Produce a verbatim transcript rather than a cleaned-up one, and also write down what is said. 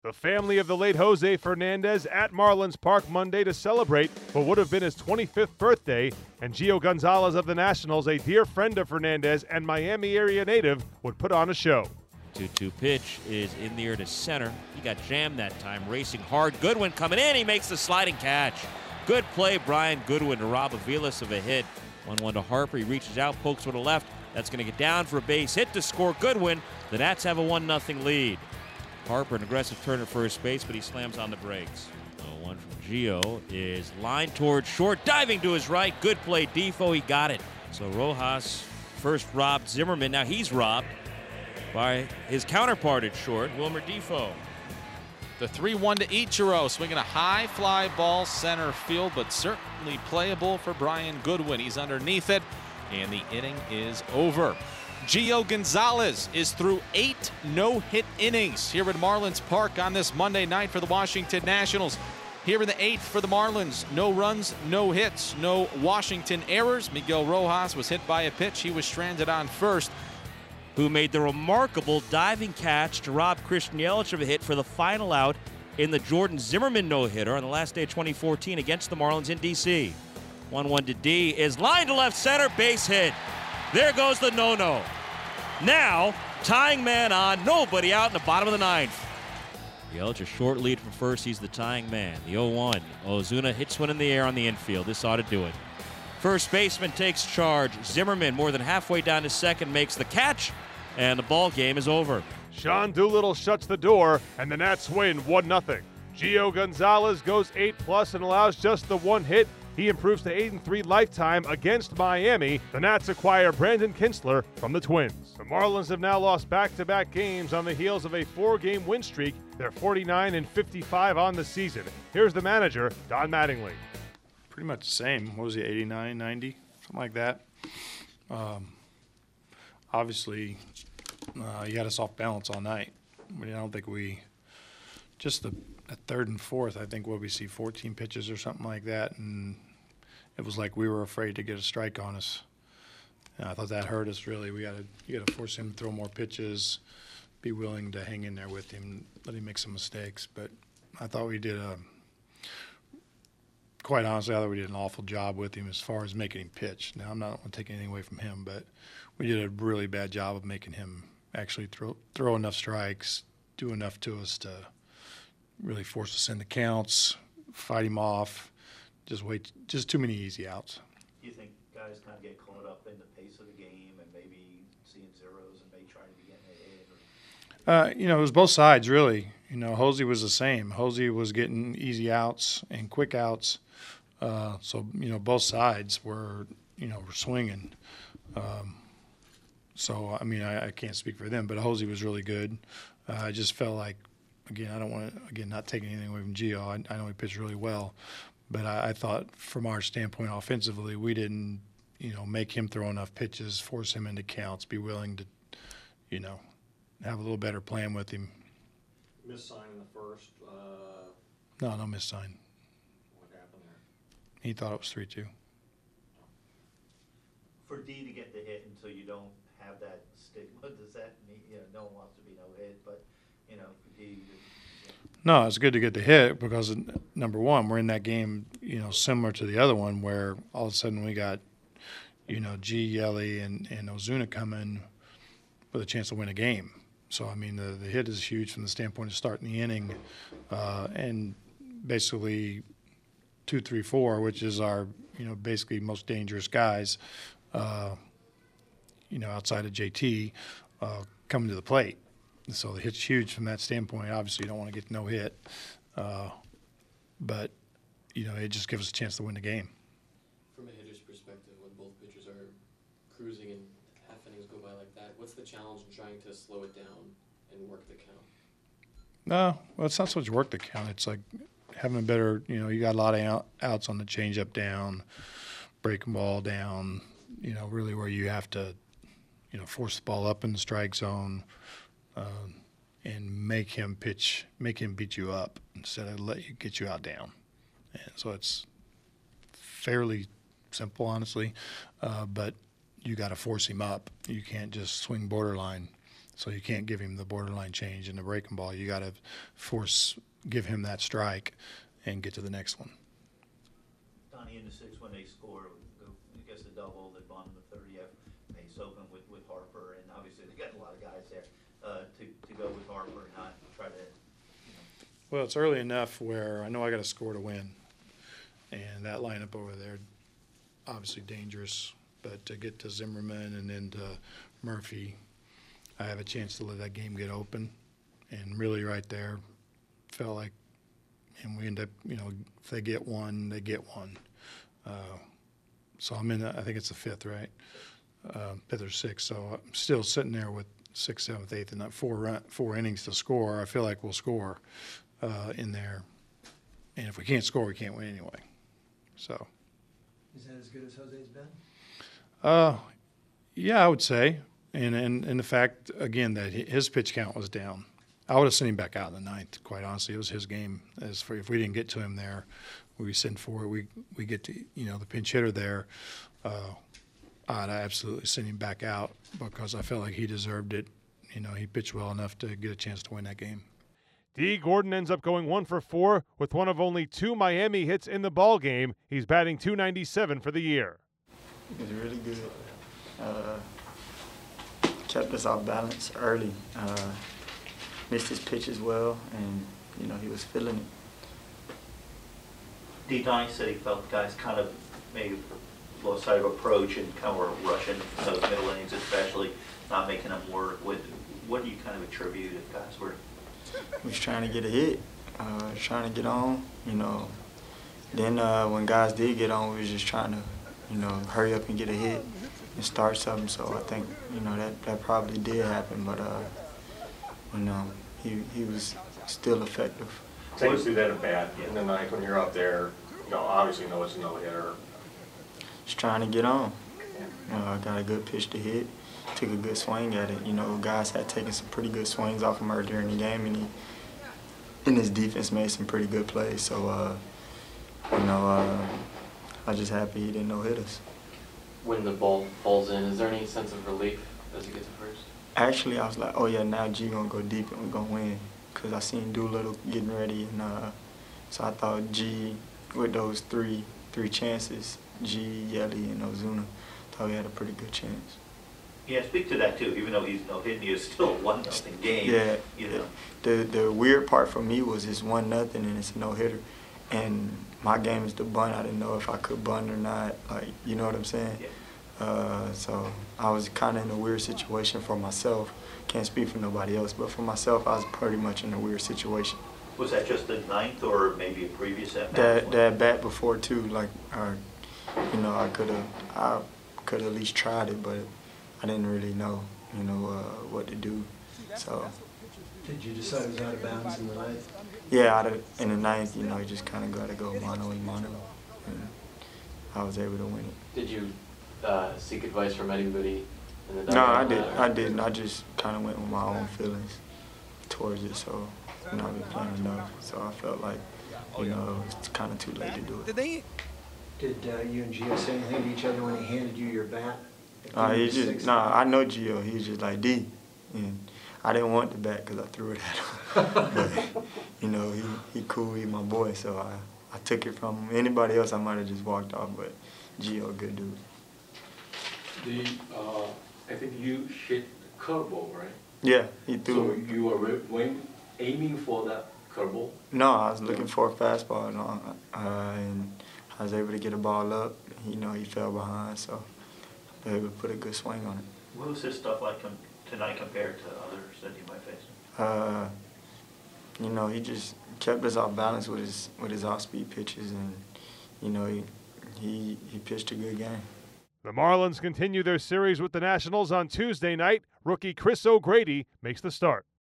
The family of the late Jose Fernandez at Marlins Park Monday to celebrate what would have been his twenty-fifth birthday, and Gio Gonzalez of the Nationals, a dear friend of Fernandez and Miami area native, would put on a show. two two pitch is in the air to center. He got jammed that time, racing hard. Goodwin coming in. He makes the sliding catch. Good play, Brian Goodwin, to rob Aviles of a hit. one one to Harper. He reaches out, pokes with a left. That's going to get down for a base hit to score Goodwin. The Nats have a one nothing lead. Harper, an aggressive turn at first base, but he slams on the brakes. oh one from Gio is lined towards short, diving to his right. Good play, Difo. He got it. So Rojas first robbed Zimmerman. Now he's robbed by his counterpart at short, Wilmer Difo. The three one to Ichiro, swinging a high fly ball center field, but certainly playable for Brian Goodwin. He's underneath it, and the inning is over. Gio Gonzalez is through eight no-hit innings here at Marlins Park on this Monday night for the Washington Nationals. Here in the eighth for the Marlins, no runs, no hits, no Washington errors. Miguel Rojas was hit by a pitch. He was stranded on first. Who made the remarkable diving catch to rob Christian Yelich of a hit for the final out in the Jordan Zimmerman no-hitter on the last day of twenty fourteen against the Marlins in D C one one to D is lined to left center, base hit. There goes the no-no. Now, tying man on, nobody out in the bottom of the ninth. Yelich a short lead from first. He's the tying man. The oh one. Ozuna hits one in the air on the infield. This ought to do it. First baseman takes charge. Zimmerman, more than halfway down to second, makes the catch, and the ball game is over. Sean Doolittle shuts the door, and the Nats win one nothing. Gio Gonzalez goes eight plus and allows just the one hit. He improves to eight and three lifetime against Miami. The Nats acquire Brandon Kintzler from the Twins. The Marlins have now lost back-to-back games on the heels of a four-game win streak. They're forty-nine and fifty-five on the season. Here's the manager, Don Mattingly. Pretty much the same. What was he, eighty-nine, ninety, something like that. Um, obviously, uh, he had us off balance all night. I mean, I don't think we just the at third and fourth. I think what we see fourteen pitches or something like that, and it was like we were afraid to get a strike on us. And I thought that hurt us really. We got to you got to force him to throw more pitches, be willing to hang in there with him, let him make some mistakes. But I thought we did a. Quite honestly, I thought we did an awful job with him as far as making him pitch. Now, I'm not going to take anything away from him, but we did a really bad job of making him actually throw throw enough strikes, do enough to us to really force us into counts, fight him off, just wait, just too many easy outs. Do you think guys kind of get caught up in the pace of the game and maybe seeing zeros and may try to be getting ahead? Or? Uh, you know, it was both sides, really. You know, Hosey was the same. Hosey was getting easy outs and quick outs. Uh, so, you know, both sides were, you know, were swinging. Um, so, I mean, I, I can't speak for them, but Hosey was really good. Uh, I just felt like, again, I don't want to, again, not taking anything away from Gio. I, I know he pitched really well. But I, I thought from our standpoint offensively, we didn't, you know, make him throw enough pitches, force him into counts, be willing to, you know, have a little better plan with him. Miss sign in the first. Uh, No, no miss sign. what happened there? He thought it was three two. For D to get the hit until you don't have that stigma, does that mean, you know, no one wants to be no hit, but, you know, for D, you know. No, it's good to get the hit because, number one, we're in that game, you know, similar to the other one where all of a sudden we got, you know, G, Yelly, and, and Ozuna coming with a chance to win a game. So, I mean, the, the hit is huge from the standpoint of starting the inning. Uh, and basically two, three, four, which is our, you know, basically most dangerous guys, uh, you know, outside of J T, uh, coming to the plate. So the hit's huge from that standpoint. Obviously, you don't want to get no hit. Uh, but, you know, it just gives us a chance to win the game. From a hitter's perspective, when both pitchers are cruising and half innings go by like that, what's the challenge in trying to slow it down and work the count? No, well, it's not so much work the count. It's like having a better, you know, you got a lot of out, outs on the changeup down, breaking ball down, you know, really where you have to, you know, force the ball up in the strike zone um, and make him pitch, make him beat you up instead of let you get you out down. And so it's fairly simple, honestly, uh, but you got to force him up. You can't just swing borderline. So you can't give him the borderline change in the breaking ball. You got to force, give him that strike and get to the next one. Donnie, in the sixth, when they score, I guess the double, the bottom of the thirtieth, they soak them with, with Harper, and obviously they got a lot of guys there uh, to, to go with Harper and not try to, you know. Well, it's early enough where I know I got to score to win. And that lineup over there, obviously dangerous. But to get to Zimmerman and then to Murphy, I have a chance to let that game get open. And really right there, felt like, and we end up, you know, if they get one, they get one. Uh, so I'm in, I think it's the fifth, right? Uh, fifth or sixth. So I'm still sitting there with sixth, seventh, eighth, and not four, run, four innings to score. I feel like we'll score uh, in there. And if we can't score, we can't win anyway. So. Is that as good as Jose's been? Uh, yeah, I would say. And, and, and the fact, again, that his pitch count was down. I would have sent him back out in the ninth, quite honestly. It was his game. As for if we didn't get to him there, we send for it. We, we get to, you know, the pinch hitter there. Uh, I'd absolutely send him back out because I felt like he deserved it. You know, he pitched well enough to get a chance to win that game. D. Gordon ends up going one for four with one of only two Miami hits in the ball game. He's batting two ninety-seven for the year. He was really good. Uh, kept us off balance early. Uh, missed his pitch as well, and you know he was feeling it. D. Donnie said he felt guys kind of maybe lost sight of approach and kind of were rushing those middle innings, especially not making them work. What, what do you kind of attribute if guys were? We was trying to get a hit, uh, trying to get on, you know. Then uh, when guys did get on, we was just trying to, you know, hurry up and get a hit and start something. So I think, you know, that, that probably did happen, but, uh, you know, he, he was still effective. Take us through that at bat in the ninth when you're up there. You know, obviously know it's a no-hitter. Just trying to get on. Uh, I got a good pitch to hit. Took a good swing at it. You know, guys had taken some pretty good swings off him earlier in the game, and he, and his defense made some pretty good plays. So, uh, you know, uh, I'm just happy he didn't no-hit us. When the ball falls in, is there any sense of relief as you get to first? Actually, I was like, oh yeah, now G gonna go deep and we're gonna win, because I seen Doolittle getting ready, and uh, so I thought G, with those three three chances, G, Yelly, and Ozuna, thought we had a pretty good chance. Yeah, speak to that too. Even though he's no hitting, he is still a one nothing game. Yeah, you know. The the weird part for me was it's one nothing and it's a no hitter, and my game is to bunt. I didn't know if I could bunt or not. Like, you know what I'm saying? Yeah. Uh, so I was kind of in a weird situation for myself. Can't speak for nobody else, but for myself, I was pretty much in a weird situation. Was that just the ninth or maybe a previous at bat? That that bat before too, like, uh, you know, I could have I could at least tried it, but I didn't really know, you know, uh, what to do. So. Did you decide it was out of bounds in the ninth? Yeah, out of, in the ninth, you know, you just kind of got to go mano a mano, and I was able to win it. Did you uh, seek advice from anybody in the No, I dugout? did. I didn't. I just kind of went with my own feelings towards it. So, you know, I've been playing enough, so I felt like, you know, it's kind of too late to do it. Did uh, you and Gio say anything to each other when he handed you your bat? Uh, he just, nah, I know Gio. He was just like, D. And I didn't want the bat because I threw it at him. But, you know, he, he cool, he my boy, so I, I took it from him. Anybody else, I might have just walked off, but Gio, good dude. The, uh, I think you hit curveball, right? Yeah, he So threw. you were when aiming for that curveball? No, I was looking for a fastball, and, uh, and I was able to get a ball up. You know, he fell behind, so I was able to put a good swing on it. What was his stuff like com tonight compared to others that you might face? Uh, you know, he just kept us off balance with his with his off-speed pitches, and you know, he he he pitched a good game. The Marlins continue their series with the Nationals on Tuesday night. Rookie Chris O'Grady makes the start.